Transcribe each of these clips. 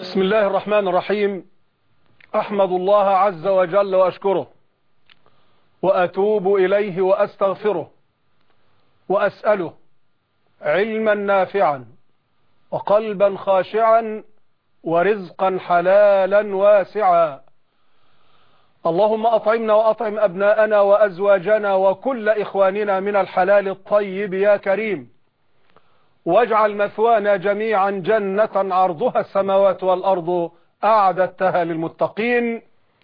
بسم الله الرحمن الرحيم. أحمد الله عز وجل وأشكره وأتوب إليه وأستغفره وأسأله علما نافعا وقلبا خاشعا ورزقا حلالا واسعا. اللهم أطعمنا وأطعم أبناءنا وأزواجنا وكل إخواننا من الحلال الطيب يا كريم، واجعل مثوانا جميعا جنة عرضها السماوات والأرض أعددتها للمتقين.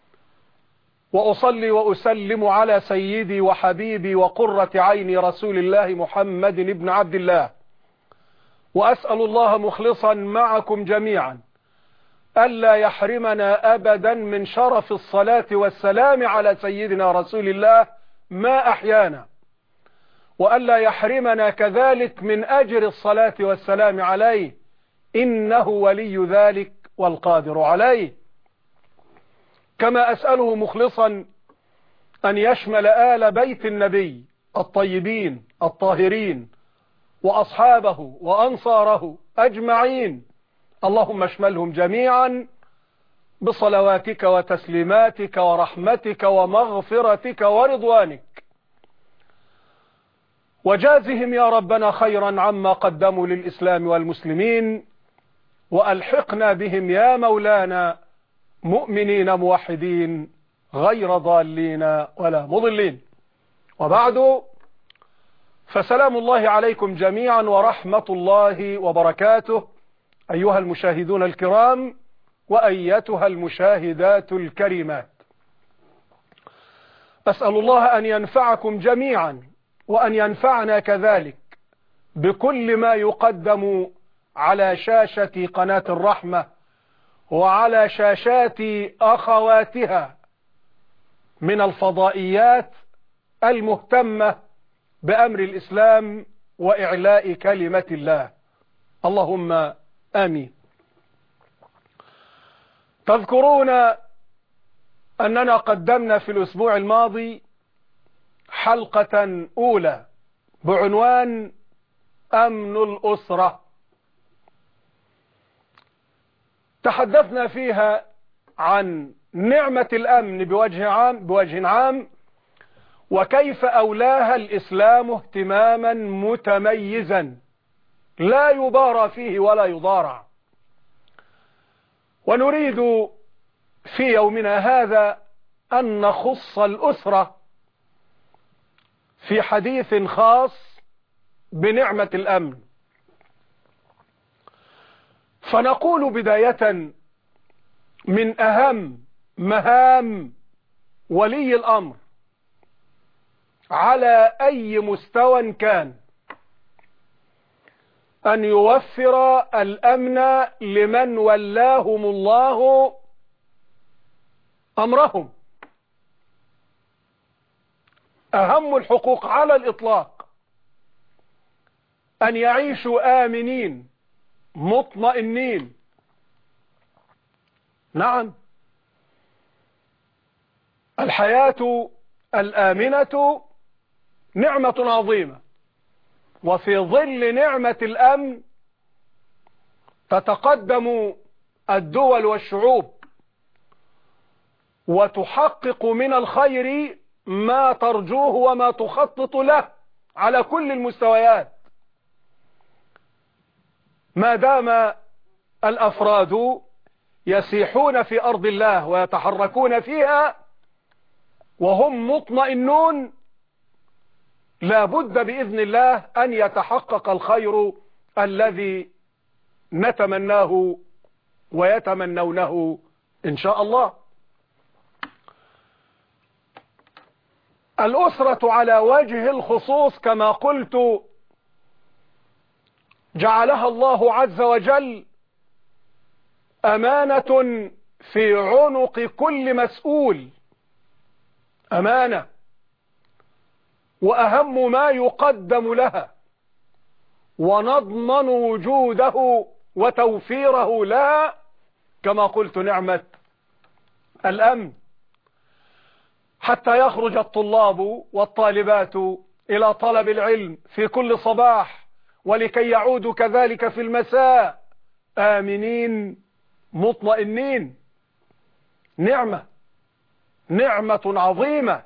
وأصلي وأسلم على سيدي وحبيبي وقرة عيني رسول الله محمد بن عبد الله، وأسأل الله مخلصا معكم جميعا ألا يحرمنا أبدا من شرف الصلاة والسلام على سيدنا رسول الله ما أحيانا، وألا يحرمنا كذلك من أجر الصلاة والسلام عليه، إنه ولي ذلك والقادر عليه. كما أسأله مخلصا أن يشمل آل بيت النبي الطيبين الطاهرين وأصحابه وأنصاره أجمعين، اللهم اشملهم جميعا بصلواتك وتسليماتك ورحمتك ومغفرتك ورضوانك، وجازهم يا ربنا خيرا عما قدموا للإسلام والمسلمين، وألحقنا بهم يا مولانا مؤمنين موحدين غير ضالين ولا مضلين. وبعد، فسلام الله عليكم جميعا ورحمة الله وبركاته أيها المشاهدون الكرام وأيتها المشاهدات الكريمات. أسأل الله أن ينفعكم جميعا وأن ينفعنا كذلك بكل ما يقدم على شاشة قناة الرحمة وعلى شاشات أخواتها من الفضائيات المهتمة بأمر الإسلام وإعلاء كلمة الله، اللهم آمين. تذكرون أننا قدمنا في الأسبوع الماضي حلقة أولى بعنوان أمن الأسرة، تحدثنا فيها عن نعمة الأمن بوجه عام وكيف أولاها الإسلام اهتماما متميزا لا يبارى فيه ولا يضارع. ونريد في يومنا هذا أن نخص الأسرة في حديث خاص بنعمة الأمن. فنقول بداية من أهم مهام ولي الأمر على أي مستوى كان أن يوفر الأمن لمن ولاهم الله أمرهم. أهم الحقوق على الإطلاق أن يعيشوا آمنين مطمئنين. نعم، الحياة الآمنة نعمة عظيمة، وفي ظل نعمة الأمن تتقدم الدول والشعوب وتحقق من الخير ما ترجوه وما تخطط له على كل المستويات، ما دام الأفراد يسيحون في أرض الله ويتحركون فيها وهم مطمئنون، لا بد بإذن الله أن يتحقق الخير الذي نتمناه ويتمنونه إن شاء الله. الأسرة على وجه الخصوص كما قلت جعلها الله عز وجل أمانة في عنق كل مسؤول، أمانة، وأهم ما يقدم لها، ونضمن وجوده وتوفيره لها كما قلت نعمة الأمن، حتى يخرج الطلاب والطالبات إلى طلب العلم في كل صباح ولكي يعودوا كذلك في المساء آمنين مطمئنين، نعمة عظيمة.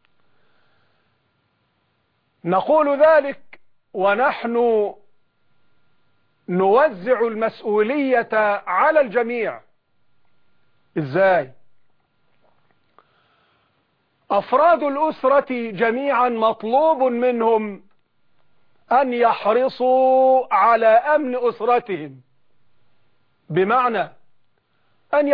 نقول ذلك ونحن نوزع المسؤولية على الجميع. إزاي؟ أفراد الأسرة جميعا مطلوب منهم أن يحرصوا على أمن أسرتهم، بمعنى أن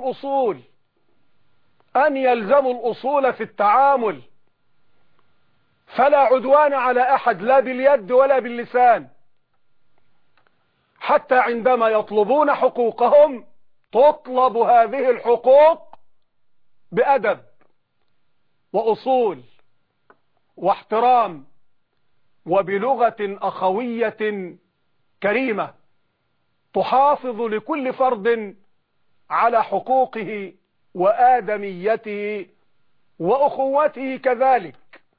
يلزموا الأصول في التعامل، فلا عدوان على أحد لا باليد ولا باللسان، حتى عندما يطلبون حقوقهم تطلب هذه الحقوق بأدب وأصول واحترام وبلغة أخوية كريمة تحافظ لكل فرد على حقوقه وآدميته وأخوته كذلك.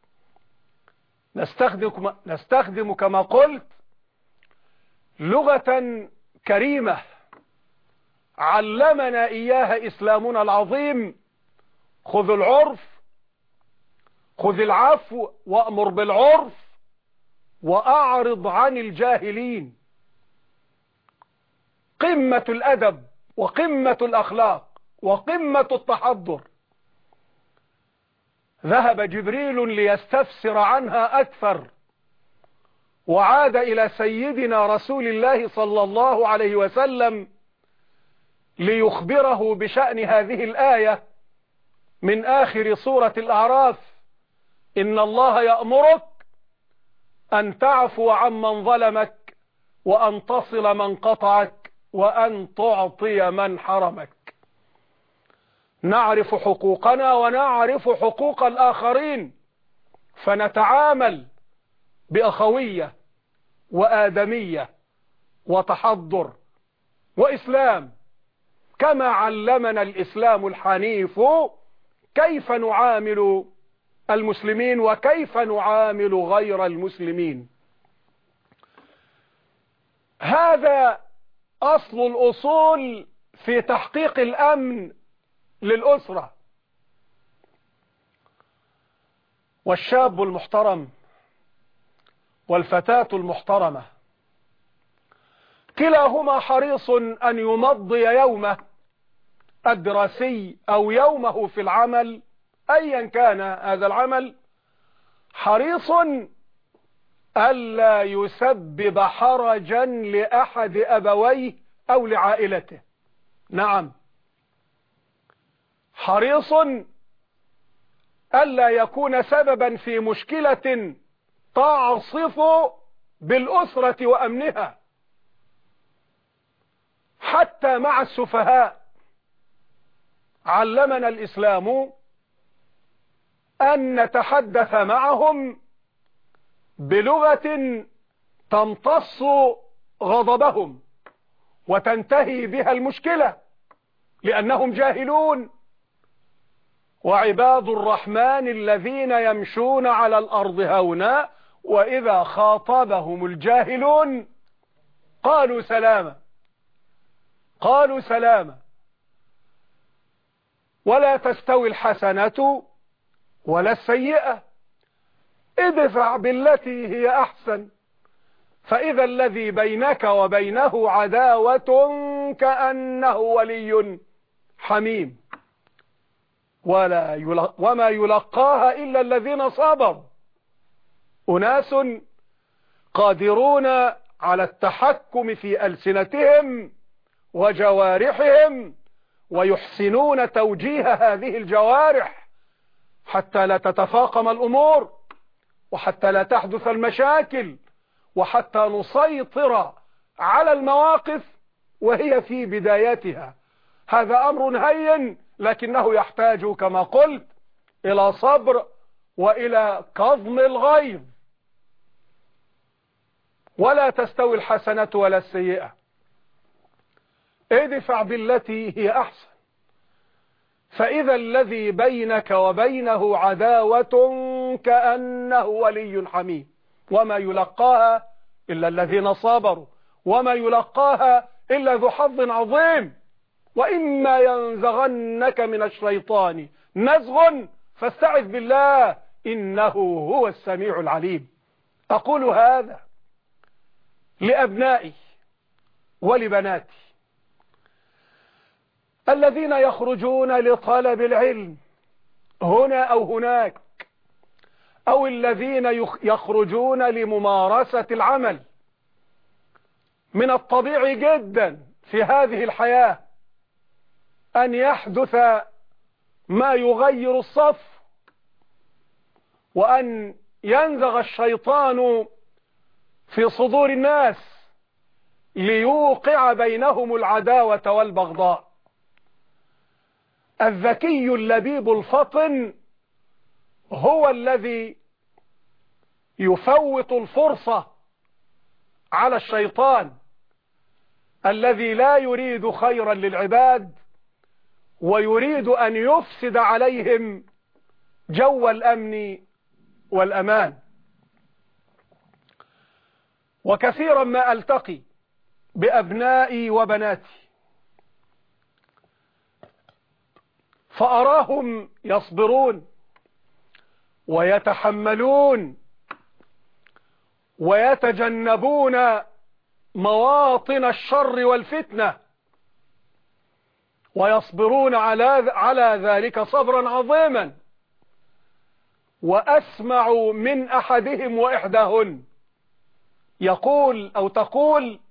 نستخدم كما قلت لغة كريمة علمنا إياها إسلامنا العظيم: خذ العرف، خذ العفو وأمر بالعرف وأعرض عن الجاهلين. قمة الأدب وقمة الأخلاق وقمة التحضر. ذهب جبريل ليستفسر عنها أكثر، وعاد إلى سيدنا رسول الله صلى الله عليه وسلم ليخبره بشأن هذه الآية من آخر سورة الأعراف: إن الله يأمرك أن تعفو عمن ظلمك وأن تصل من قطعك وأن تعطي من حرمك. نعرف حقوقنا ونعرف حقوق الآخرين، فنتعامل بأخوية وآدمية وتحضر وإسلام، كما علمنا الإسلام الحنيف كيف نعامل المسلمين وكيف نعامل غير المسلمين. هذا أصل الأصول في تحقيق الأمن للأسرة. والشاب المحترم والفتاة المحترمة كلاهما حريص أن يمضي يومه الدراسي أو يومه في العمل أيا كان هذا العمل، حريص ألا يسبب حرجا لأحد أبويه أو لعائلته. نعم، حريص ألا يكون سببا في مشكلة تعصف بالأسرة وأمنها، حتى مع السفهاء. علمنا الإسلام أن نتحدث معهم بلغة تمتص غضبهم وتنتهي بها المشكلة، لأنهم جاهلون. وعباد الرحمن الذين يمشون على الأرض هونا وإذا خاطبهم الجاهلون قالوا سلاما. قالوا سلاما. ولا تستوي الحسنة ولا السيئة، ادفع بالتي هي أحسن فإذا الذي بينك وبينه عداوة كأنه ولي حميم. وما يلقاها إلا الذين صبروا، أناس قادرون على التحكم في ألسنتهم وجوارحهم، ويحسنون توجيه هذه الجوارح حتى لا تتفاقم الأمور وحتى لا تحدث المشاكل وحتى نسيطر على المواقف وهي في بدايتها. هذا أمر هين، لكنه يحتاج كما قلت إلى صبر وإلى كظم الغيظ. ولا تستوي الحسنة ولا السيئة، ادفع بالتي هي أحسن فإذا الذي بينك وبينه عداوة كأنه ولي حميم. وما يلقاها إلا الذين صبروا وما يلقاها إلا ذو حظ عظيم. وإما ينزغنك من الشيطان نزغ فاستعذ بالله إنه هو السميع العليم. أقول هذا لأبنائي ولبناتي الذين يخرجون لطلب العلم هنا أو هناك، أو الذين يخرجون لممارسة العمل. من الطبيعي جدا في هذه الحياة أن يحدث ما يغير الصف، وأن ينزغ الشيطان في صدور الناس ليوقع بينهم العداوة والبغضاء. الذكي اللبيب الفطن هو الذي يفوت الفرصة على الشيطان الذي لا يريد خيرا للعباد ويريد أن يفسد عليهم جو الأمن والأمان. وكثيرا ما ألتقي بأبنائي وبناتي فأراهم يصبرون ويتحملون ويتجنبون مواطن الشر والفتنة، ويصبرون على ذلك صبرا عظيما. وأسمع من أحدهم وإحداهن يقول أو تقول: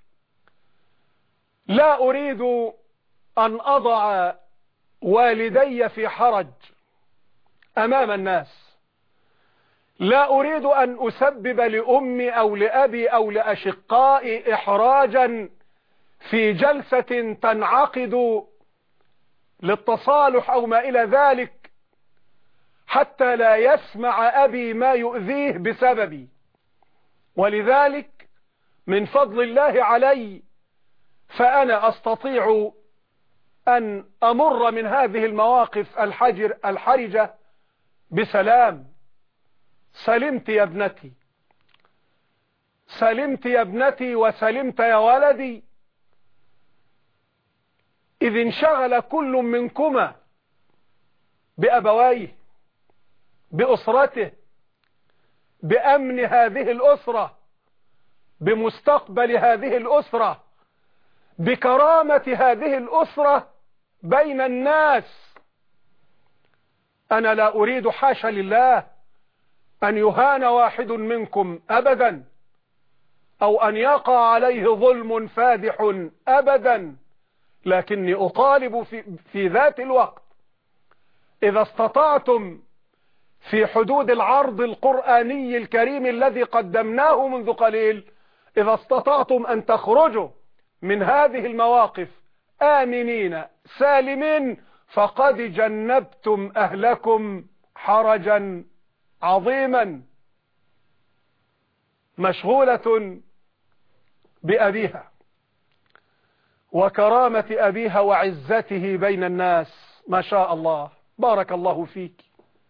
لا أريد أن أضع والدي في حرج أمام الناس، لا أريد أن أسبب لأمي أو لأبي أو لأشقائي إحراجا في جلسة تنعقد للتصالح أو ما إلى ذلك، حتى لا يسمع أبي ما يؤذيه بسببي. ولذلك من فضل الله علي فأنا أستطيع أن أمر من هذه المواقف الحرجة بسلام. سلمت يا ابنتي، سلمت يا ابنتي، وسلمت يا ولدي، إذ انشغل كل منكما بأبويه، بأسرته، بأمن هذه الأسرة، بمستقبل هذه الأسرة، بكرامة هذه الأسرة بين الناس. أنا لا أريد حاشا لله أن يهان واحد منكم أبدا، أو أن يقع عليه ظلم فادح أبدا، لكني أطالب في ذات الوقت إذا استطعتم في حدود العرض القرآني الكريم الذي قدمناه منذ قليل، إذا استطعتم أن تخرجوا من هذه المواقف آمنين سالمين فقد جنبتم أهلكم حرجا عظيما. مشغولة بأبيها وكرامة أبيها وعزته بين الناس، ما شاء الله، بارك الله فيك.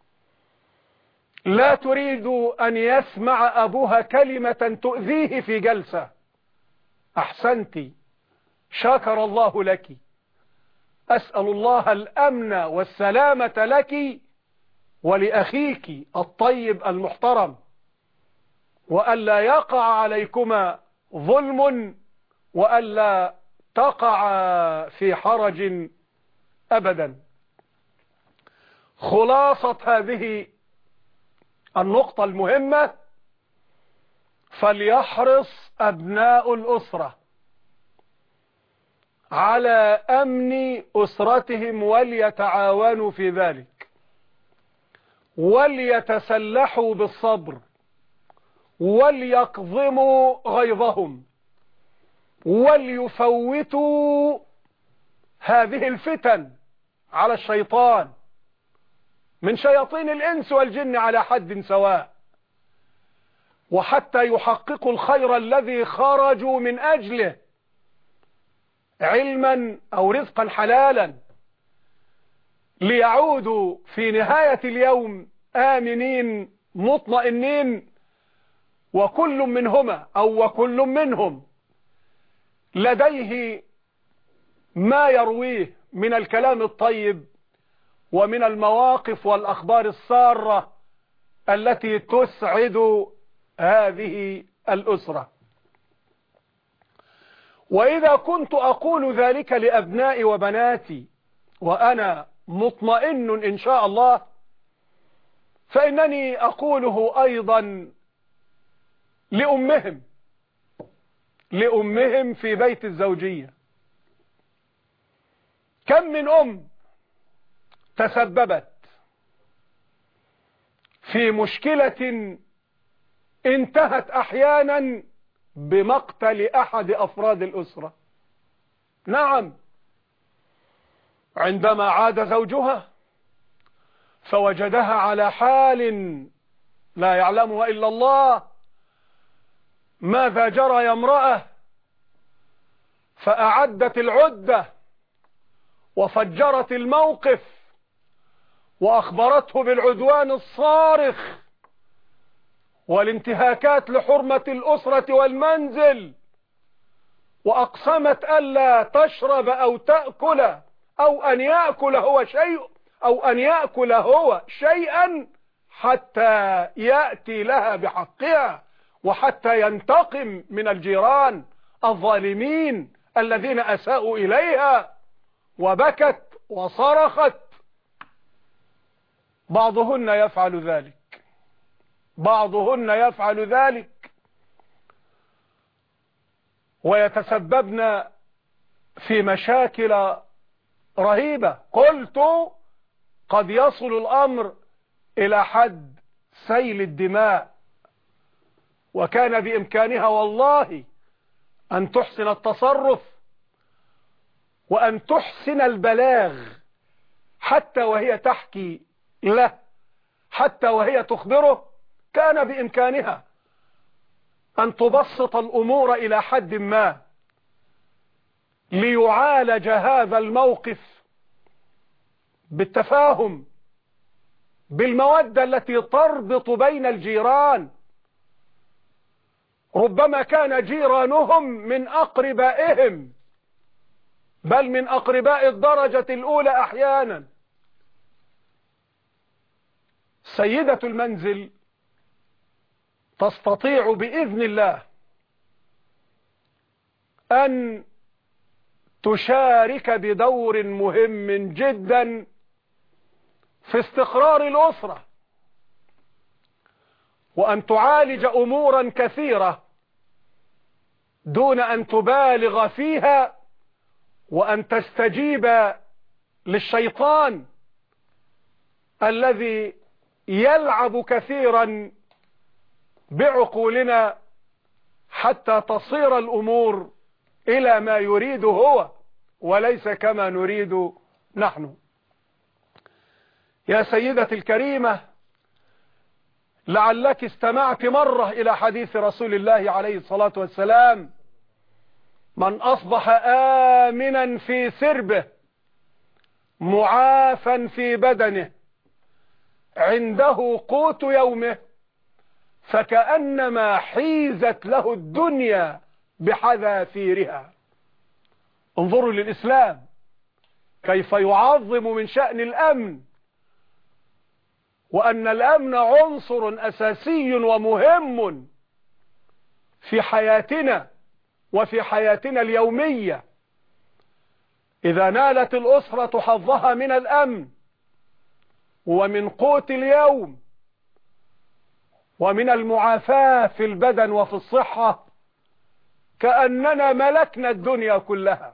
لا تريد أن يسمع أبوها كلمة تؤذيه في جلسة. أحسنت، شكر الله لك، أسأل الله الأمن والسلامة لك ولأخيك الطيب المحترم، وألا يقع عليكما ظلم، وألا تقع في حرج أبدا. خلاصة هذه النقطة المهمة: فليحرص أبناء الأسرة على أمن أسرتهم وليتعاونوا في ذلك، وليتسلحوا بالصبر، وليكظموا غيظهم، وليفوتوا هذه الفتن على الشيطان من شياطين الإنس والجن على حد سواء، وحتى يحققوا الخير الذي خرجوا من أجله، علما أو رزقا حلالا، ليعودوا في نهاية اليوم آمنين مطمئنين، وكل منهما أو وكل منهم لديه ما يرويه من الكلام الطيب ومن المواقف والأخبار السارة التي تسعد هذه الأسرة. وإذا كنت أقول ذلك لأبنائي وبناتي وأنا مطمئن إن شاء الله، فإنني أقوله أيضا لأمهم في بيت الزوجية. كم من أم تسببت في مشكلة انتهت أحيانا بمقتل أحد أفراد الأسرة. نعم، عندما عاد زوجها فوجدها على حال لا يعلمها إلا الله، ماذا جرى يا امرأة؟ فأعدت العدة وفجرت الموقف وأخبرته بالعدوان الصارخ والانتهاكات لحرمة الأسرة والمنزل، وأقسمت ألا تشرب أو تأكل أو أن يأكل هو شيئا حتى يأتي لها بحقها، وحتى ينتقم من الجيران الظالمين الذين أساءوا إليها. وبكت وصرخت. بعضهن يفعل ذلك ويتسببن في مشاكل رهيبة. قلت قد يصل الأمر إلى حد سيل الدماء، وكان بإمكانها والله أن تحسن التصرف وأن تحسن البلاغ، حتى وهي تحكي له، حتى وهي تخبره، كان بإمكانها أن تبسط الأمور إلى حد ما ليعالج هذا الموقف بالتفاهم، بالمودة التي تربط بين الجيران. ربما كان جيرانهم من أقربائهم، بل من أقرباء الدرجة الأولى أحيانا. سيدة المنزل تستطيع بإذن الله أن تشارك بدور مهم جدا في استقرار الأسرة، وأن تعالج أمورا كثيرة دون أن تبالغ فيها، وأن تستجيب للشيطان الذي يلعب كثيرا بعقولنا حتى تصير الأمور إلى ما يريد هو وليس كما نريد نحن. يا سيدتي الكريمة، لعلك استمعت مرة إلى حديث رسول الله عليه الصلاة والسلام: من أصبح آمنا في سربه معافا في بدنه عنده قوت يومه فكأنما حيزت له الدنيا بحذافيرها. انظروا للإسلام كيف يعظم من شأن الأمن، وأن الأمن عنصر أساسي ومهم في حياتنا وفي حياتنا اليومية. إذا نالت الأسرة حظها من الأمن ومن قوت اليوم ومن المعافاة في البدن وفي الصحة كأننا ملكنا الدنيا كلها.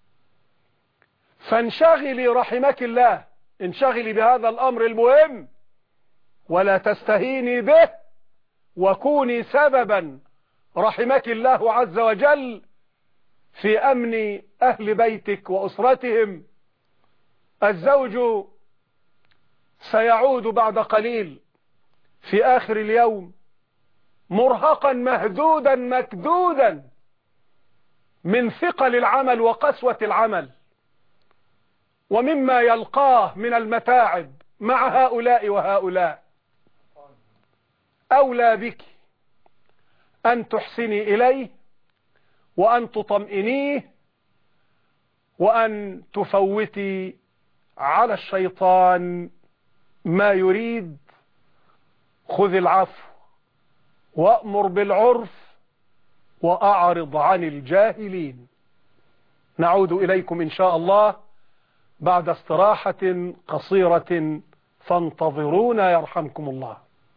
فانشغلي رحمك الله، انشغلي بهذا الأمر المهم ولا تستهيني به، وكوني سببا رحمك الله عز وجل في أمن أهل بيتك وأسرتهم. الزوج سيعود بعد قليل في آخر اليوم مرهقا مهدودا مكدودا من ثقل العمل وقسوة العمل ومما يلقاه من المتاعب مع هؤلاء وهؤلاء. أولى بك أن تحسني إليه وأن تطمئنيه وأن تفوتي على الشيطان ما يريد. خذ العفو وأمر بالعرف وأعرض عن الجاهلين. نعود إليكم إن شاء الله بعد استراحة قصيرة، فانتظرونا يرحمكم الله.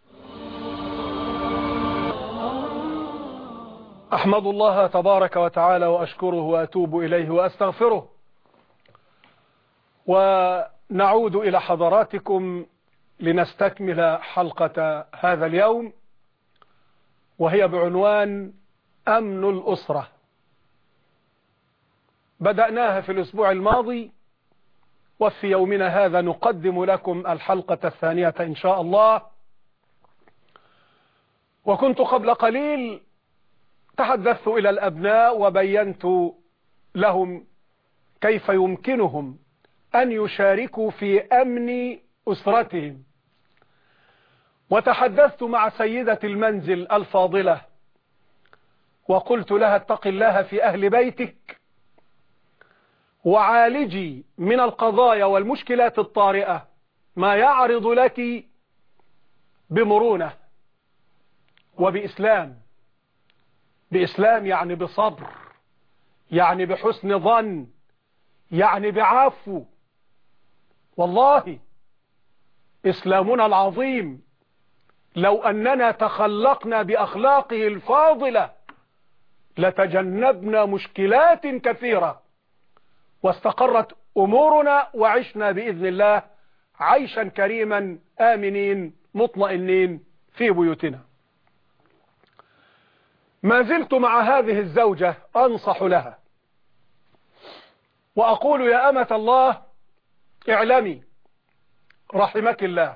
أحمد الله تبارك وتعالى وأشكره وأتوب إليه وأستغفره، ونعود إلى حضراتكم لنستكمل حلقة هذا اليوم، وهي بعنوان أمن الأسرة. بدأناها في الأسبوع الماضي، وفي يومنا هذا نقدم لكم الحلقة الثانية إن شاء الله. وكنت قبل قليل تحدثت إلى الأبناء وبينت لهم كيف يمكنهم أن يشاركوا في أمن أسرتهم، وتحدثت مع سيدة المنزل الفاضلة وقلت لها: اتق الله في أهل بيتك، وعالجي من القضايا والمشكلات الطارئة ما يعرض لك بمرونة وبإسلام. بإسلام يعني بصبر، يعني بحسن ظن، يعني بعفو. والله إسلامنا العظيم لو أننا تخلقنا بأخلاقه الفاضلة لتجنبنا مشكلات كثيرة، واستقرت أمورنا، وعشنا بإذن الله عيشا كريما آمنين مطمئنين في بيوتنا. ما زلت مع هذه الزوجة أنصح لها وأقول: يا أمة الله، اعلمي رحمك الله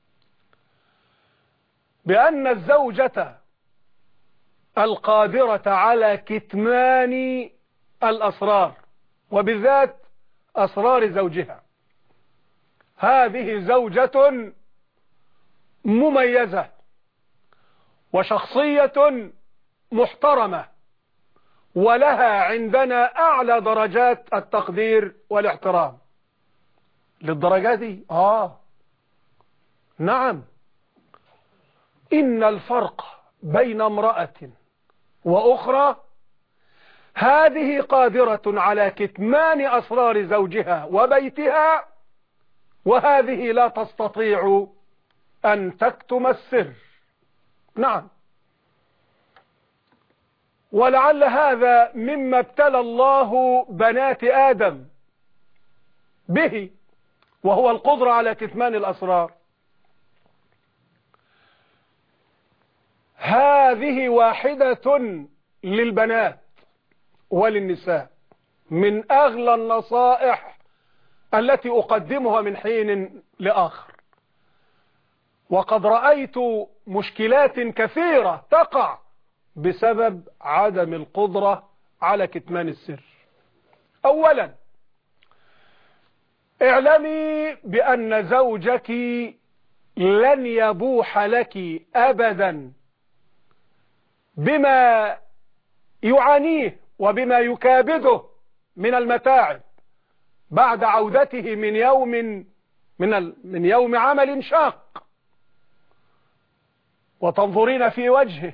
بأن الزوجة القادرة على كتمان الأسرار، وبالذات أسرار زوجها، هذه زوجة مميزة وشخصية محترمة، ولها عندنا أعلى درجات التقدير والاحترام. للدرجة دي؟ نعم. إن الفرق بين امرأة وأخرى، هذه قادرة على كتمان أسرار زوجها وبيتها، وهذه لا تستطيع أن تكتم السر. نعم. ولعل هذا مما ابتلى الله بنات آدم به، وهو القدرة على كتمان الأسرار. هذه واحدة للبنات وللنساء من أغلى النصائح التي أقدمها من حين لآخر. وقد رأيت مشكلات كثيرة تقع بسبب عدم القدرة على كتمان السر. أولا، اعلمي بأن زوجك لن يبوح لك أبدا بما يعانيه وبما يكابده من المتاعب بعد عودته من يوم عمل شاق، وتنظرين في وجهه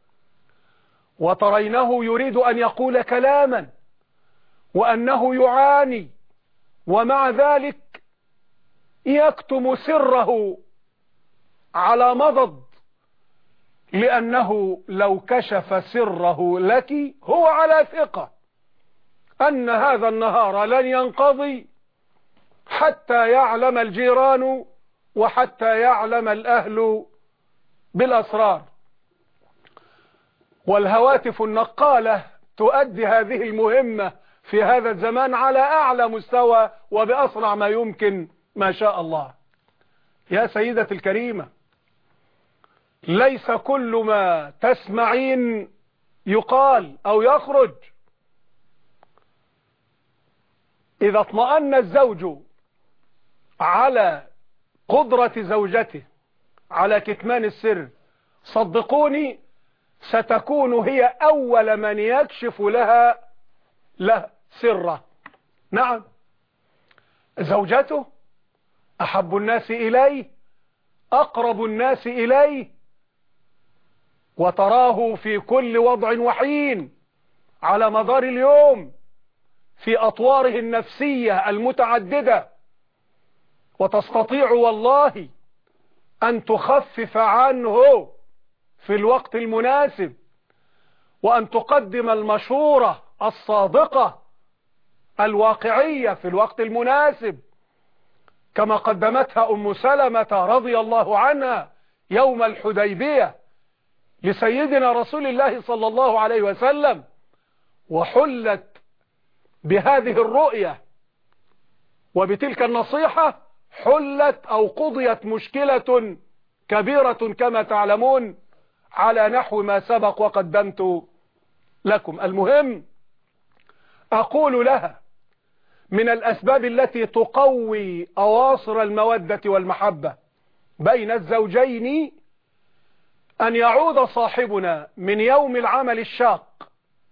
وترينه يريد أن يقول كلاما وأنه يعاني، ومع ذلك يكتم سره على مضض، لأنه لو كشف سره لك هو على ثقة أن هذا النهار لن ينقضي حتى يعلم الجيران وحتى يعلم الأهل بالأسرار. والهواتف النقالة تؤدي هذه المهمة في هذا الزمان على أعلى مستوى وبأسرع ما يمكن ما شاء الله. يا سيدتي الكريمة، ليس كل ما تسمعين يقال أو يخرج. إذا اطمأن الزوج على قدرة زوجته على كتمان السر، صدقوني ستكون هي أول من يكشف لها سره. نعم، زوجته أحب الناس إليه، أقرب الناس إليه، وتراه في كل وضع وحين على مدار اليوم في أطواره النفسية المتعددة، وتستطيع والله أن تخفف عنه في الوقت المناسب، وأن تقدم المشورة الصادقة الواقعية في الوقت المناسب، كما قدمتها أم سلمة رضي الله عنها يوم الحديبية لسيدنا رسول الله صلى الله عليه وسلم، وحلت بهذه الرؤية وبتلك النصيحة حلت أو قضيت مشكلة كبيرة كما تعلمون على نحو ما سبق وقدمت لكم. المهم أقول لها من الأسباب التي تقوي أواصر المودة والمحبة بين الزوجين أن يعود صاحبنا من يوم العمل الشاق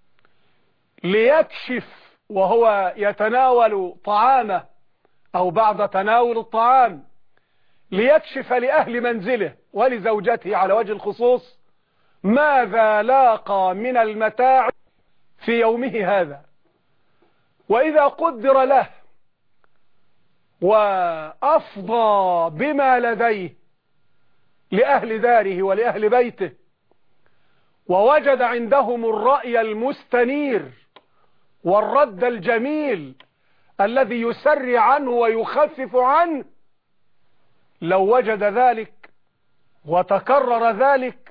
ليكشف وهو يتناول طعامه أو بعد تناول الطعام ليكشف لأهل منزله ولزوجته على وجه الخصوص ماذا لاقى من المتاع في يومه هذا. وإذا قدر له وأفضى بما لديه لأهل داره ولأهل بيته، ووجد عندهم الرأي المستنير والرد الجميل الذي يسري عنه ويخفف عنه، لو وجد ذلك وتكرر ذلك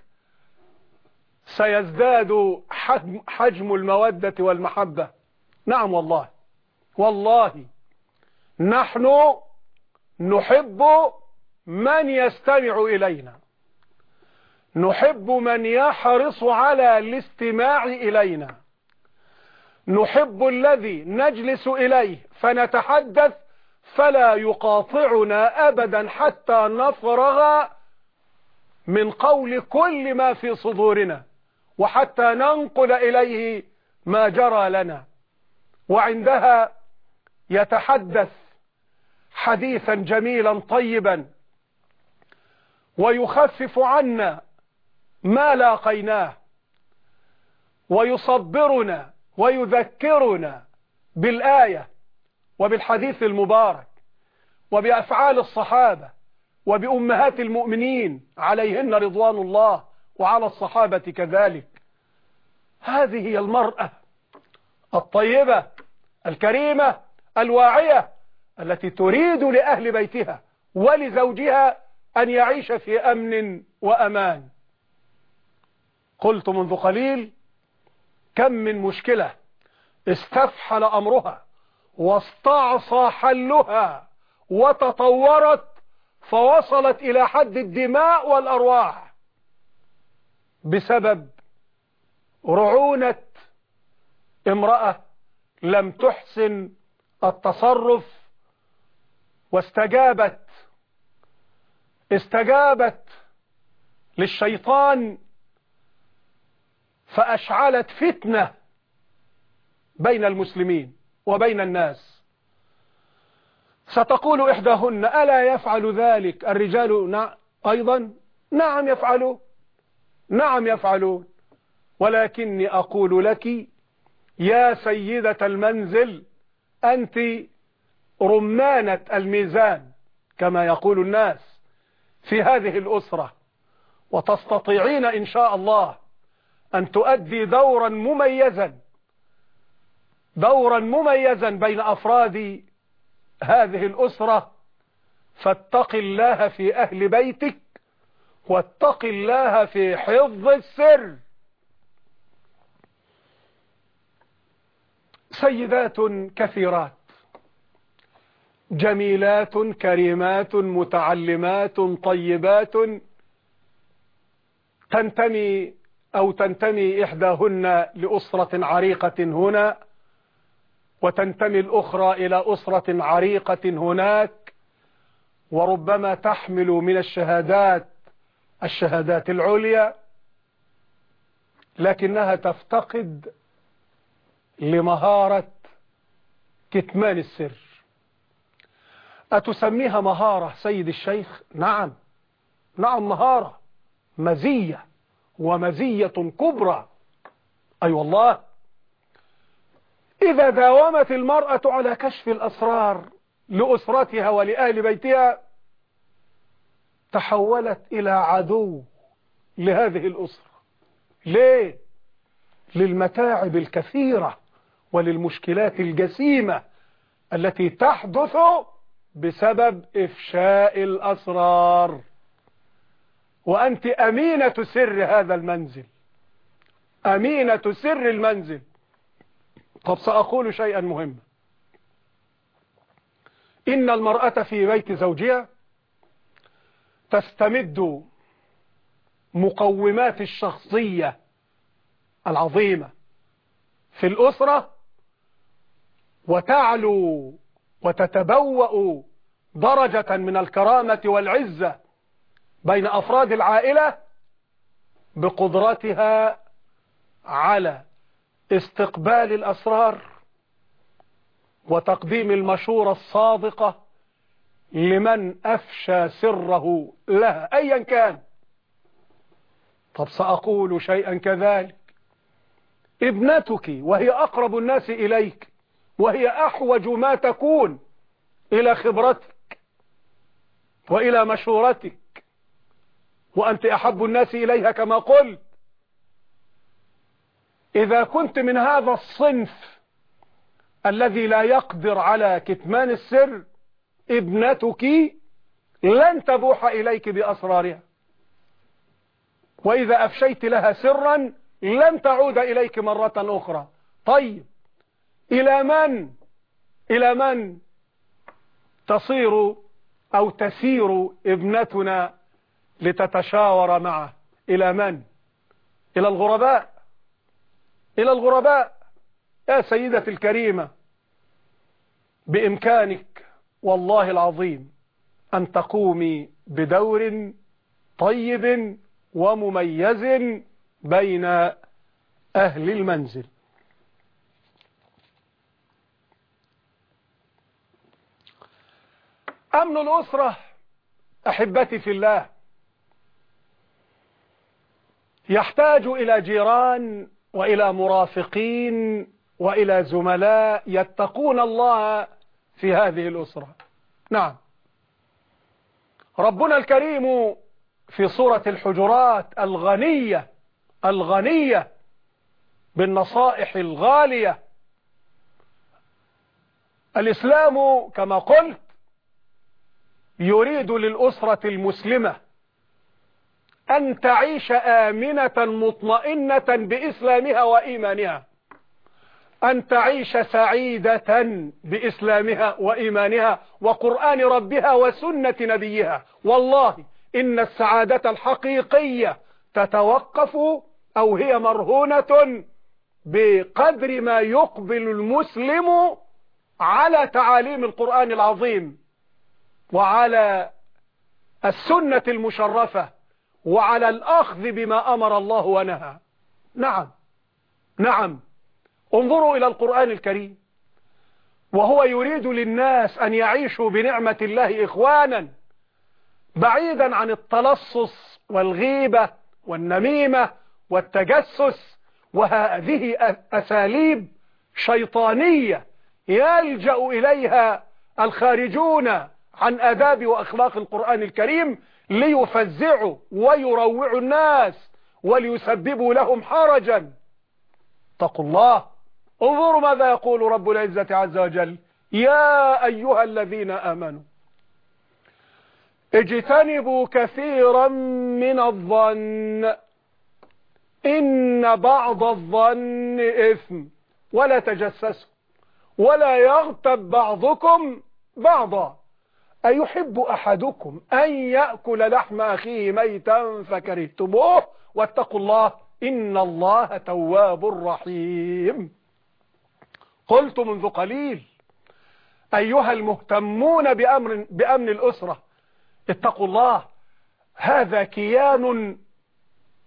سيزداد حجم المودة والمحبة. نعم والله، والله نحن نحب من يستمع إلينا، نحب من يحرص على الاستماع إلينا، نحب الذي نجلس إليه فنتحدث فلا يقاطعنا أبدا حتى نفرغ من قول كل ما في صدورنا، وحتى ننقل إليه ما جرى لنا، وعندها يتحدث حديثا جميلا طيبا ويخفف عنا ما لاقيناه ويصبرنا ويذكرنا بالآية وبالحديث المبارك وبأفعال الصحابة وبأمهات المؤمنين عليهن رضوان الله وعلى الصحابة كذلك. هذه هي المرأة الطيبة الكريمة الواعية التي تريد لأهل بيتها ولزوجها أن يعيش في أمن وأمان. قلت منذ قليل كم من مشكلة استفحل أمرها واستعصى حلها وتطورت فوصلت إلى حد الدماء والأرواح بسبب رعونة امرأة لم تحسن التصرف استجابت للشيطان فأشعلت فتنة بين المسلمين وبين الناس. ستقول إحداهن ألا يفعل ذلك الرجال أيضا؟ نعم يفعلون، نعم يفعلون، ولكني أقول لك يا سيدة المنزل أنت رمانة الميزان كما يقول الناس في هذه الأسرة، وتستطيعين إن شاء الله أن تؤدي دورا مميزا بين أفراد هذه الأسرة. فاتق الله في أهل بيتك واتق الله في حفظ السر. سيدات كثيرات جميلات كريمات متعلمات طيبات تنتمي إحداهن لأسرة عريقة هنا، وتنتمي الأخرى إلى أسرة عريقة هناك، وربما تحمل من الشهادات العليا، لكنها تفتقد لمهارة كتمان السر. أتسميها مهارة سيد الشيخ؟ نعم، نعم مهارة، مزية ومزية كبرى. أي والله، إذا داومت المرأة على كشف الأسرار لأسرتها ولأهل بيتها تحولت إلى عدو لهذه الأسرة. ليه؟ للمتاعب الكثيرة وللمشكلات الجسيمة التي تحدث بسبب إفشاء الأسرار، وأنت أمينة سر هذا المنزل، أمينة سر المنزل. طب سأقول شيئا مهما. إن المرأة في بيت زوجها تستمد مقومات الشخصية العظيمة في الأسرة، وتعلو وتتبوأ درجة من الكرامة والعزة بين أفراد العائلة بقدرتها على استقبال الأسرار وتقديم المشورة الصادقة لمن أفشى سره لها أيا كان. طب سأقول شيئا كذلك. ابنتك وهي أقرب الناس إليك وهي أحوج ما تكون إلى خبرتك وإلى مشورتك، وأنت أحب الناس إليها كما قلت، إذا كنت من هذا الصنف الذي لا يقدر على كتمان السر، ابنتك لن تبوح إليك بأسرارها، وإذا أفشيت لها سرا لن تعود إليك مرة أخرى. طيب إلى من تصير أو تسير ابنتنا لتتشاور معه؟ إلى من؟ إلى الغرباء، إلى الغرباء. يا سيدتي الكريمة، بإمكانك والله العظيم أن تقومي بدور طيب ومميز بين أهل المنزل. أمن الأسرة أحبتي في الله يحتاج إلى جيران وإلى مرافقين وإلى زملاء يتقون الله في هذه الأسرة. نعم، ربنا الكريم في سورة الحجرات الغنية بالنصائح الغالية. الإسلام كما قلت يريد للأسرة المسلمة أن تعيش آمنة مطمئنة بإسلامها وإيمانها، أن تعيش سعيدة بإسلامها وإيمانها وقرآن ربها وسنة نبيها. والله إن السعادة الحقيقية تتوقف أو هي مرهونة بقدر ما يقبل المسلم على تعاليم القرآن العظيم وعلى السنة المشرفة وعلى الأخذ بما أمر الله ونهى. نعم نعم، انظروا إلى القرآن الكريم وهو يريد للناس أن يعيشوا بنعمة الله إخوانا، بعيدا عن التلصص والغيبة والنميمة والتجسس، وهذه أساليب شيطانية يلجأ إليها الخارجون عن آداب وأخلاق القرآن الكريم ليفزعوا ويروعوا الناس وليسببوا لهم حرجا. اتقوا الله. انظروا ماذا يقول رب العزة عز وجل: يا أيها الذين آمنوا اجتنبوا كثيرا من الظن إن بعض الظن إثم ولا تجسسوا ولا يغتب بعضكم بعضا أيحب أحدكم أن يأكل لحم أخيه ميتا فكرهتموه واتقوا الله إن الله تواب رحيم. قلت منذ قليل أيها المهتمون بأمن الأسرة اتقوا الله، هذا كيان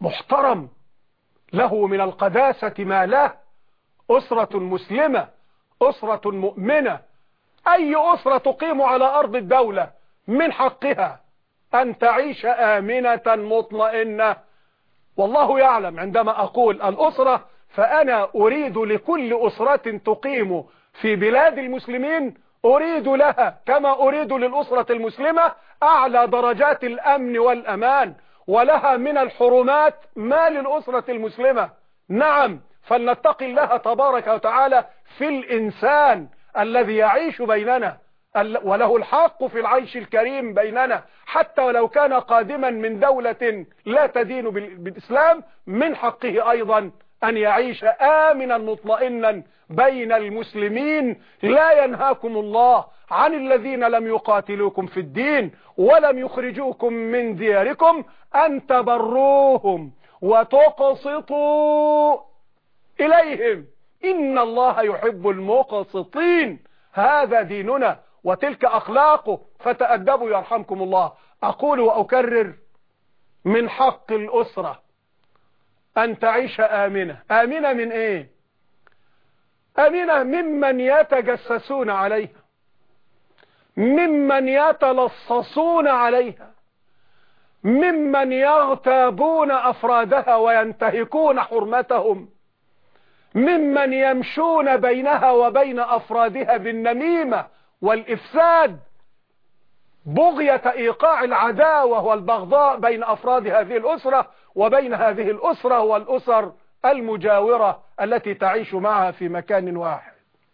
محترم له من القداسة ما له. أسرة مسلمة، أسرة مؤمنة، أي أسرة تقيم على أرض الدولة من حقها أن تعيش آمنة مطمئنة. والله يعلم عندما أقول الأسرة فأنا أريد لكل أسرة تقيم في بلاد المسلمين، أريد لها كما أريد للأسرة المسلمة أعلى درجات الأمن والأمان، ولها من الحرمات ما للأسرة المسلمة. نعم، فلنتقي الله تبارك وتعالى في الإنسان الذي يعيش بيننا، وله الحق في العيش الكريم بيننا، حتى ولو كان قادما من دولة لا تدين بالإسلام، من حقه أيضا أن يعيش آمنا مطمئنا بين المسلمين. لا ينهاكم الله عن الذين لم يقاتلوكم في الدين ولم يخرجوكم من دياركم أن تبروهم وتقسطوا إليهم، إن الله يحب المقسطين. هذا ديننا وتلك أخلاقه، فتأدبوا يرحمكم الله. أقول وأكرر، من حق الأسرة أن تعيش آمنة. آمنة من إيه؟ آمنة ممن يتجسسون عليها، ممن يتلصصون عليها، ممن يغتابون أفرادها وينتهكون حرمتهم، ممن يمشون بينها وبين أفرادها بالنميمة والإفساد، بغية إيقاع العداوة والبغضاء بين أفراد هذه الأسرة وبين هذه الأسرة والأسر المجاورة التي تعيش معها في مكان واحد.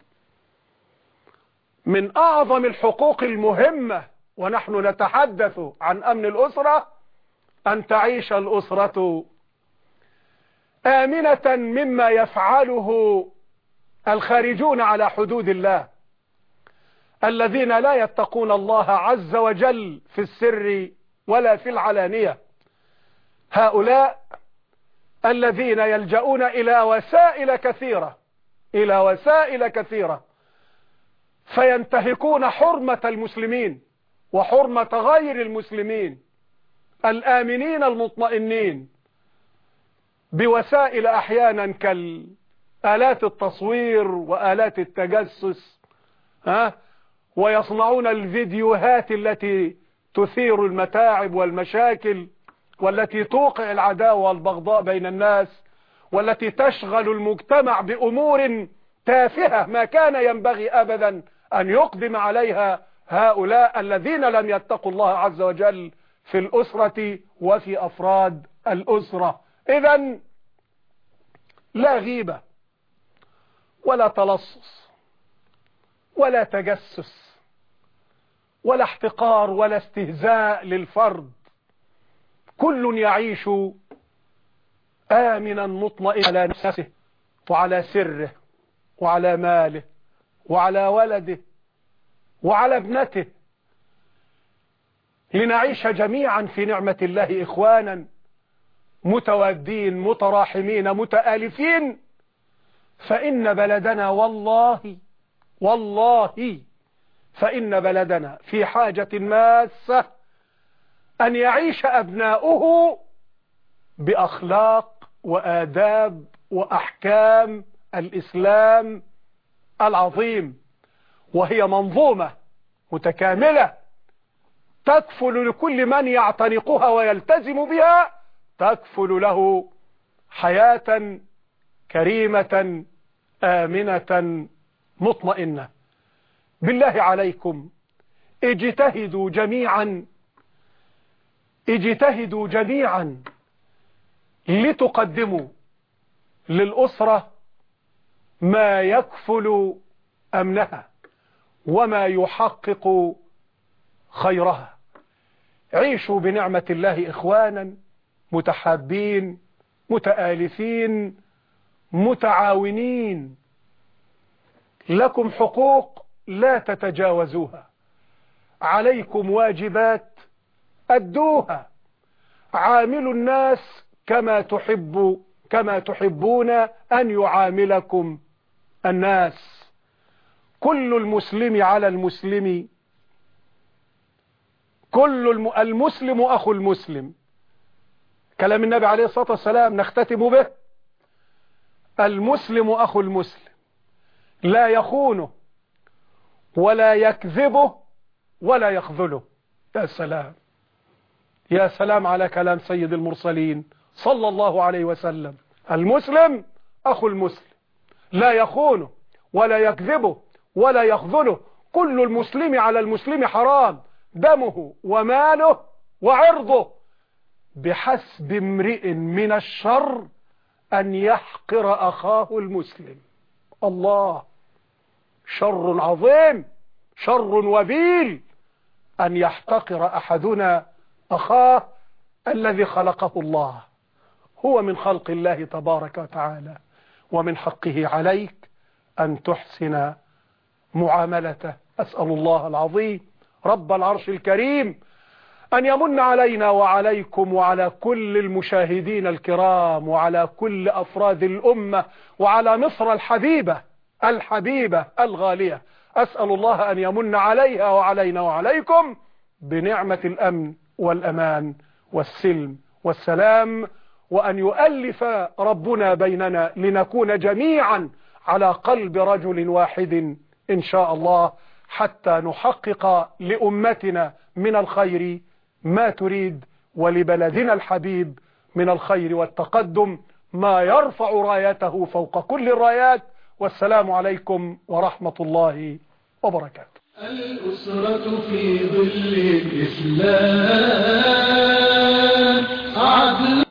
من أعظم الحقوق المهمة ونحن نتحدث عن أمن الأسرة أن تعيش الأسرة آمنة مما يفعله الخارجون على حدود الله، الذين لا يتقون الله عز وجل في السر ولا في العلانية. هؤلاء الذين يلجؤون إلى وسائل كثيرة فينتهكون حرمة المسلمين وحرمة غير المسلمين الآمنين المطمئنين بوسائل أحيانا كالآلات التصوير وآلات التجسس، ويصنعون الفيديوهات التي تثير المتاعب والمشاكل والتي توقع العداوة والبغضاء بين الناس، والتي تشغل المجتمع بأمور تافهة ما كان ينبغي أبدا أن يقدم عليها هؤلاء الذين لم يتقوا الله عز وجل في الأسرة وفي أفراد الأسرة. إذن لا غيبة ولا تلصص ولا تجسس ولا احتقار ولا استهزاء للفرد، كل يعيش آمنا مطمئنا على نفسه وعلى سره وعلى ماله وعلى ولده وعلى ابنته، لنعيش جميعا في نعمة الله إخوانا متوادين متراحمين متآلفين. فإن بلدنا والله فإن بلدنا في حاجة ماسة أن يعيش أبناؤه بأخلاق وآداب وأحكام الإسلام العظيم، وهي منظومة متكاملة تكفل لكل من يعتنقها ويلتزم بها، تكفل له حياة كريمة آمنة مطمئنة. بالله عليكم اجتهدوا جميعا لتقدموا للأسرة ما يكفل أمنها وما يحقق خيرها. عيشوا بنعمة الله إخوانا متحابين متآلفين متعاونين، لكم حقوق لا تتجاوزوها، عليكم واجبات أدوها، عاملوا الناس كما تحبون أن يعاملكم الناس. كل المسلم على المسلم، المسلم أخو المسلم، كلام النبي عليه الصلاة والسلام نختتم به. المسلم أخو المسلم لا يخونه ولا يكذبه ولا يخذله. يا سلام، يا سلام على كلام سيد المرسلين صلى الله عليه وسلم. المسلم أخو المسلم، لا يخونه ولا يكذبه ولا يخذله. كل المسلم على المسلم حرام، دمه وماله وعرضه، بحسب امرئ من الشر أن يحقر أخاه المسلم. الله، شر عظيم، شر وبيل أن يحتقر أحدنا أخاه الذي خلقه الله. هو من خلق الله تبارك وتعالى، ومن حقه عليك أن تحسن معاملته. أسأل الله العظيم رب العرش الكريم أن يمن علينا وعليكم وعلى كل المشاهدين الكرام وعلى كل أفراد الأمة وعلى مصر الحبيبة الغالية. أسأل الله أن يمن عليها وعلينا وعليكم بنعمة الأمن والأمان والسلم والسلام، وأن يؤلف ربنا بيننا لنكون جميعا على قلب رجل واحد إن شاء الله، حتى نحقق لأمتنا من الخير ما تريد، ولبلدنا الحبيب من الخير والتقدم ما يرفع رايته فوق كل الرايات. والسلام عليكم ورحمة الله وبركاته. الأسرة في ظل الإسلام عدل